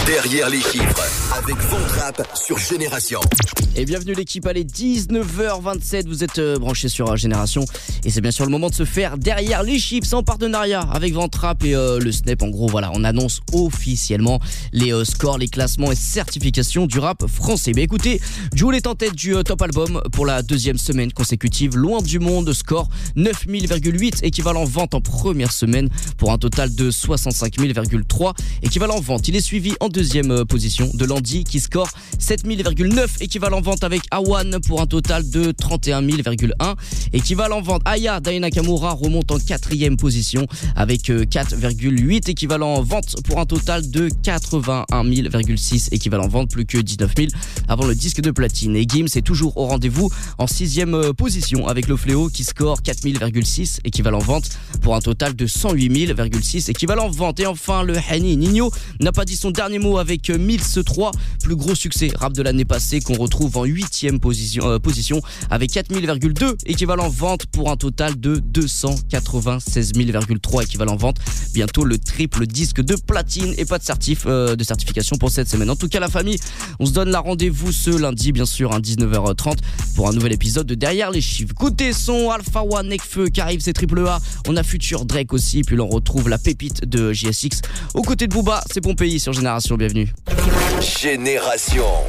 Derrière les chiffres, avec Von-Trapp sur Génération. Et bienvenue l'équipe, allez 19h27, vous êtes branchés sur Génération. Et c'est bien sûr le moment de se faire Derrière les chiffres, c'est en partenariat avec Von-Trapp et le Snap. En gros voilà, on annonce officiellement les scores, les classements et certifications du rap français. Mais écoutez, Jul est en tête du top album pour la deuxième semaine consécutive. Loin du monde, score 9000,8 équivalent vente en première semaine pour un total de 65 000,3 équivalent vente. Il est suivi en deuxième position de Landy qui score 7000,9 équivalent vente avec Awan pour un total de 31 000,1 équivalent vente. Aya d'Aya Nakamura remonte en quatrième position avec 4,8 équivalent vente pour un total de 81 000,6 équivalent vente, plus que 19 000 avant le disque de platine. Et Gims est toujours au rendez-vous en sixième position avec Le Fléau qui score 4000,6 équivalent vente pour un total de 108 000,6 équivalent vente. Et enfin le Hani Nino n'a pas dit son dernier mot avec Mills 3, plus gros succès rap de l'année passée qu'on retrouve en 8e position avec 4000,2 équivalent vente pour un total de 296 000,3 équivalent vente. Bientôt le triple disque de platine et pas de de certification pour cette semaine. En tout cas la famille, on se donne la rendez-vous ce lundi bien sûr à 19h30 pour un nouvel épisode de Derrière les chiffres. Côté son, Alpha One, Nekfeu qui arrive, c'est triple A. On a Future, Drake aussi, puis l'on retrouve la pépite de JSX. Aux côtés de Booba, c'est Bon Pays sur Génération, bienvenue. Génération.